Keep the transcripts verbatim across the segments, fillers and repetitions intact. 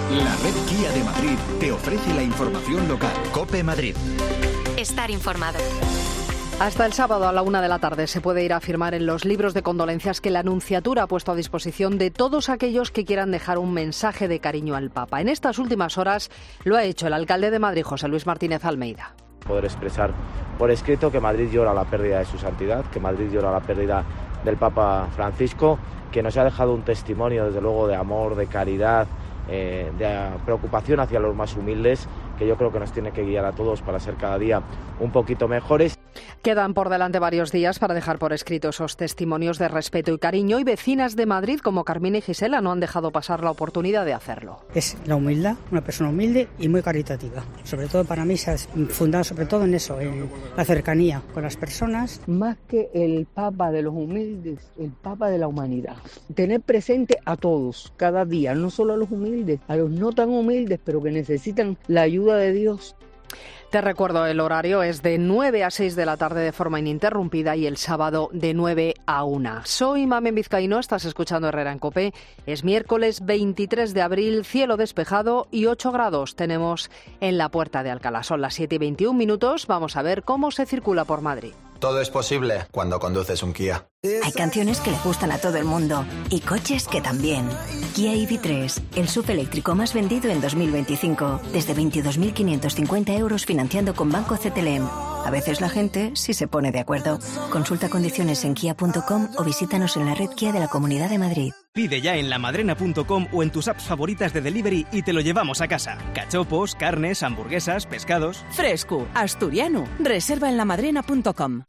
La red Kia de Madrid te ofrece la información local. COPE Madrid. Estar informado. Hasta el sábado a la una de la tarde se puede ir a firmar en los libros de condolencias que la Nunciatura ha puesto a disposición de todos aquellos que quieran dejar un mensaje de cariño al Papa. En estas últimas horas lo ha hecho el alcalde de Madrid, José Luis Martínez Almeida. Poder expresar por escrito que Madrid llora la pérdida de su santidad, que Madrid llora la pérdida del Papa Francisco, que nos ha dejado un testimonio, desde luego, de amor, de caridad, eh, de preocupación hacia los más humildes, que yo creo que nos tiene que guiar a todos para ser cada día un poquito mejores. Quedan por delante varios días para dejar por escrito esos testimonios de respeto y cariño, y vecinas de Madrid como Carmina y Gisela no han dejado pasar la oportunidad de hacerlo. Es la humildad, una persona humilde y muy caritativa. Sobre todo para mí se ha fundado sobre todo en eso, en la cercanía con las personas. Más que el Papa de los humildes, el Papa de la humanidad. Tener presente a todos, cada día, no solo a los humildes, a los no tan humildes, pero que necesitan la ayuda de Dios. Te recuerdo, el horario es de nueve a seis de la tarde de forma ininterrumpida y el sábado de nueve a una. Soy Mamen Vizcaíno, estás escuchando Herrera en COPE. Es miércoles veintitrés de abril, cielo despejado y ocho grados tenemos en la Puerta de Alcalá. Son las siete y veintiún minutos, vamos a ver cómo se circula por Madrid. Todo es posible cuando conduces un Kia. Hay canciones que le gustan a todo el mundo y coches que también. Kia E V tres, el S U V eléctrico más vendido en dos mil veinticinco. Desde veintidós mil quinientos cincuenta euros financiando con Banco C T L M. A veces la gente sí se pone de acuerdo. Consulta condiciones en kia punto com o visítanos en la red Kia de la Comunidad de Madrid. Pide ya en lamadrena punto com o en tus apps favoritas de delivery y te lo llevamos a casa. Cachopos, carnes, hamburguesas, pescados. Fresco, asturiano. Reserva en lamadrena punto com.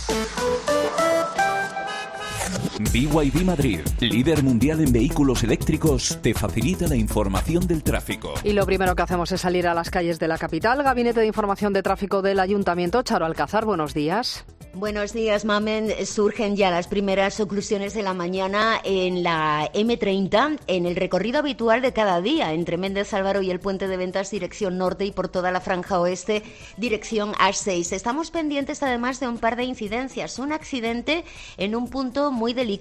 B Y D Madrid, líder mundial en vehículos eléctricos, te facilita la información del tráfico. Y lo primero que hacemos es salir a las calles de la capital. Gabinete de Información de Tráfico del Ayuntamiento. Charo Alcázar, buenos días. Buenos días, Mamen. Surgen ya las primeras oclusiones de la mañana en la eme treinta, en el recorrido habitual de cada día, entre Méndez Álvaro y el Puente de Ventas, dirección norte, y por toda la franja oeste, dirección A seis. Estamos pendientes además de un par de incidencias. Un accidente en un punto muy delicado.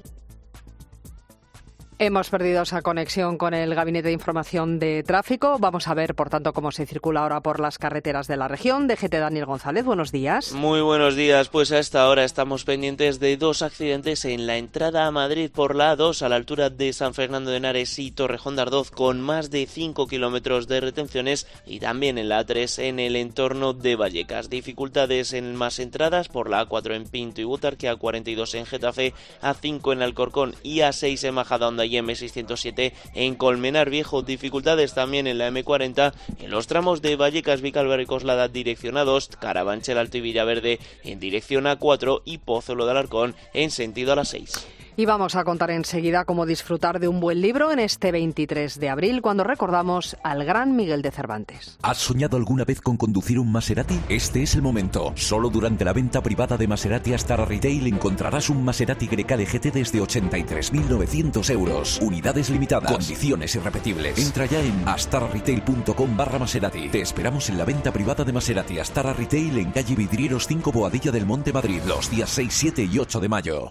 Hemos perdido esa conexión con el Gabinete de Información de Tráfico. Vamos a ver, por tanto, cómo se circula ahora por las carreteras de la región. D G T Daniel González, buenos días. Muy buenos días. Pues a esta hora estamos pendientes de dos accidentes en la entrada a Madrid por la A dos, a la altura de San Fernando de Henares y Torrejón de Ardoz, con más de cinco kilómetros de retenciones, y también en la A tres en el entorno de Vallecas. Dificultades en más entradas por la A cuatro en Pinto y Butarque, A cuarenta y dos en Getafe, A cinco en Alcorcón y A seis en Majadahonda y eme seiscientos siete en Colmenar Viejo. Dificultades también en la eme cuarenta en los tramos de Vallecas, Vicálvaro y Coslada dirección A dos, Carabanchel, Alto y Villaverde en dirección A cuatro y Pozuelo de Alarcón en sentido a la seis. Y vamos a contar enseguida cómo disfrutar de un buen libro en este veintitrés de abril, cuando recordamos al gran Miguel de Cervantes. ¿Has soñado alguna vez con conducir un Maserati? Este es el momento. Solo durante la venta privada de Maserati Astara Retail encontrarás un Maserati Grecale G T desde ochenta y tres mil novecientos euros. Unidades limitadas. Condiciones irrepetibles. Entra ya en astararetail punto com barra Maserati. Te esperamos en la venta privada de Maserati Astara Retail en calle Vidrieros cinco, Boadilla del Monte, Madrid, los días seis, siete y ocho de mayo.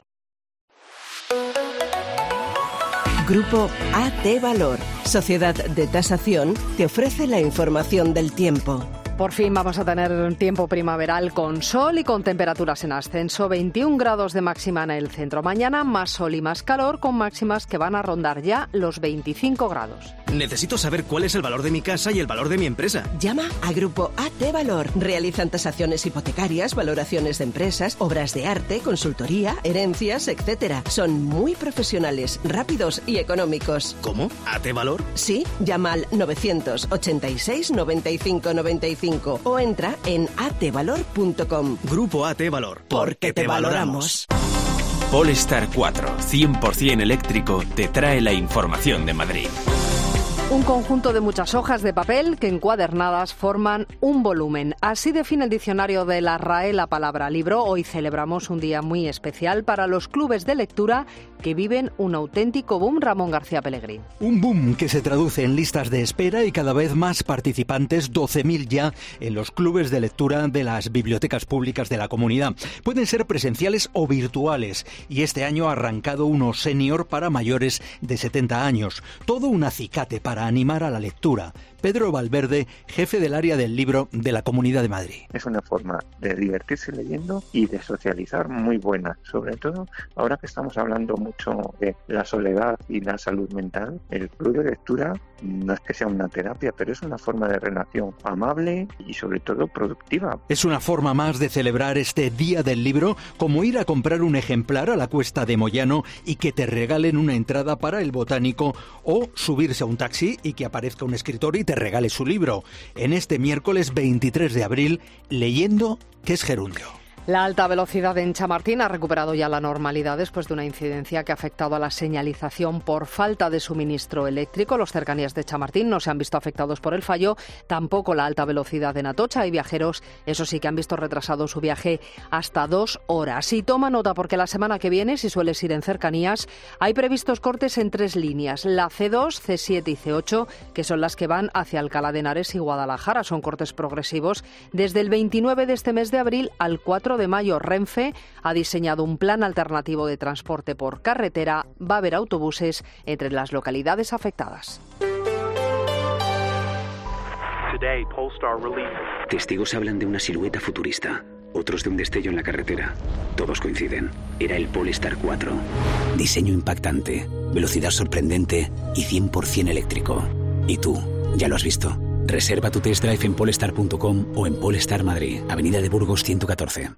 Grupo A T Valor, Sociedad de Tasación, te ofrece la información del tiempo. Por fin vamos a tener un tiempo primaveral con sol y con temperaturas en ascenso. veintiún grados de máxima en el centro. Mañana más sol y más calor, con máximas que van a rondar ya los veinticinco grados. Necesito saber cuál es el valor de mi casa y el valor de mi empresa. Llama a Grupo A T Valor. Realizan tasaciones hipotecarias, valoraciones de empresas, obras de arte, consultoría, herencias, etcétera. Son muy profesionales, rápidos y económicos. ¿Cómo? ¿A T Valor? Sí, llama al novecientos ochenta y seis noventa y cinco noventa y cinco o entra en a t valor punto com. Grupo A T Valor. Porque te valoramos. Polestar cuatro, cien por ciento eléctrico, te trae la información de Madrid. Un conjunto de muchas hojas de papel que encuadernadas forman un volumen. Así define el diccionario de la R A E la palabra libro. Hoy celebramos un día muy especial para los clubes de lectura que viven un auténtico boom. Ramón García Pellegrín. Un boom que se traduce en listas de espera y cada vez más participantes, doce mil ya, en los clubes de lectura de las bibliotecas públicas de la comunidad. Pueden ser presenciales o virtuales y este año ha arrancado uno senior para mayores de setenta años. Todo un acicate para animar a la lectura. Pedro Valverde, jefe del área del libro de la Comunidad de Madrid. Es una forma de divertirse leyendo y de socializar muy buena. Sobre todo, ahora que estamos hablando mucho de la soledad y la salud mental, el club de lectura no es que sea una terapia, pero es una forma de relación amable y sobre todo productiva. Es una forma más de celebrar este Día del Libro, como ir a comprar un ejemplar a la Cuesta de Moyano y que te regalen una entrada para el Botánico, o subirse a un taxi y que aparezca un escritor y te regale su libro. En este miércoles veintitrés de abril, leyendo ¿Qué es gerundio? La alta velocidad en Chamartín ha recuperado ya la normalidad después de una incidencia que ha afectado a la señalización por falta de suministro eléctrico. Los cercanías de Chamartín no se han visto afectados por el fallo, tampoco la alta velocidad en Atocha. Hay viajeros, eso sí, que han visto retrasado su viaje hasta dos horas. Y toma nota porque la semana que viene, si sueles ir en cercanías, hay previstos cortes en tres líneas. La ce dos, ce siete y ce ocho, que son las que van hacia Alcalá de Henares y Guadalajara. Son cortes progresivos desde el veintinueve de este mes de abril al cuatro de mayo. Renfe ha diseñado un plan alternativo de transporte por carretera. Va a haber autobuses entre las localidades afectadas. Testigos hablan de una silueta futurista, otros de un destello en la carretera. Todos coinciden. Era el Polestar cuatro. Diseño impactante, velocidad sorprendente y cien por ciento eléctrico. ¿Y tú? ¿Ya lo has visto? Reserva tu test drive en polestar punto com o en Polestar Madrid, Avenida de Burgos ciento catorce.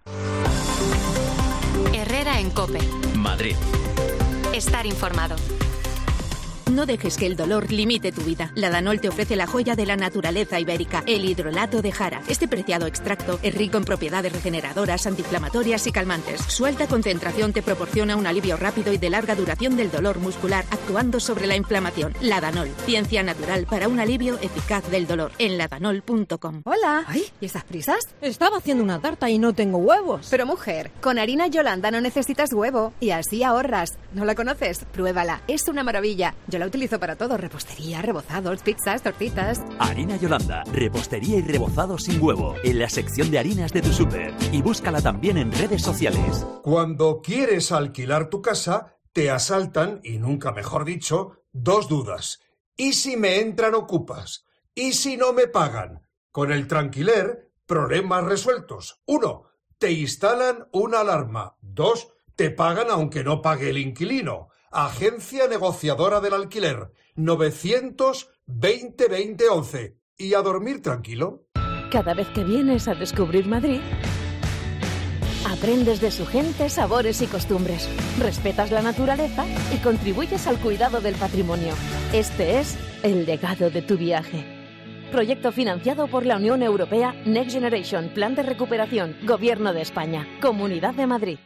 Herrera en COPE. Madrid. Estar informado. No dejes que el dolor limite tu vida. La Danol te ofrece la joya de la naturaleza ibérica, el hidrolato de jara. Este preciado extracto es rico en propiedades regeneradoras, antiinflamatorias y calmantes. Su alta concentración te proporciona un alivio rápido y de larga duración del dolor muscular, actuando sobre la inflamación. La Danol, ciencia natural para un alivio eficaz del dolor. En ladanol punto com. Hola. Ay, ¿y estas prisas? Estaba haciendo una tarta y no tengo huevos. Pero mujer, con harina Yolanda no necesitas huevo y así ahorras. ¿No la conoces? Pruébala. Es una maravilla. Yo la utilizo para todo, repostería, rebozados, pizzas, tortitas. Harina Yolanda, repostería y rebozados sin huevo, en la sección de harinas de tu súper. Y búscala también en redes sociales. Cuando quieres alquilar tu casa, te asaltan, y nunca mejor dicho, dos dudas. ¿Y si me entran ocupas? ¿Y si no me pagan? Con el Tranquiler, problemas resueltos. Uno, te instalan una alarma. Dos, te pagan aunque no pague el inquilino. Agencia negociadora del alquiler, novecientos veinte veinte once. Y a dormir tranquilo. Cada vez que vienes a descubrir Madrid, aprendes de su gente, sabores y costumbres, respetas la naturaleza y contribuyes al cuidado del patrimonio. Este es el legado de tu viaje. Proyecto financiado por la Unión Europea Next Generation, Plan de Recuperación, Gobierno de España, Comunidad de Madrid.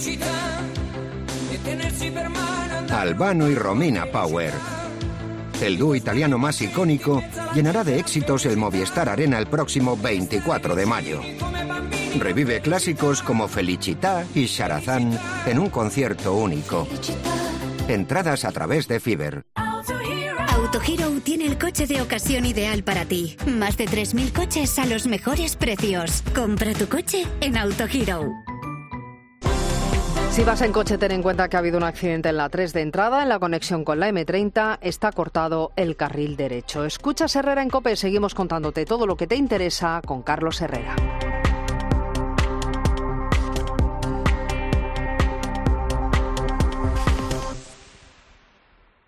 Albano y Romina Power. El dúo italiano más icónico llenará de éxitos el Movistar Arena el próximo veinticuatro de mayo. Revive clásicos como Felicità y Sharazán en un concierto único. Entradas a través de Fiverr. Autohero tiene el coche de ocasión ideal para ti. Más de tres mil coches a los mejores precios. Compra tu coche en Autohero. Si vas en coche, ten en cuenta que ha habido un accidente en la tres de entrada. En la conexión con la eme treinta está cortado el carril derecho. Escuchas Herrera en COPE. Seguimos contándote todo lo que te interesa con Carlos Herrera.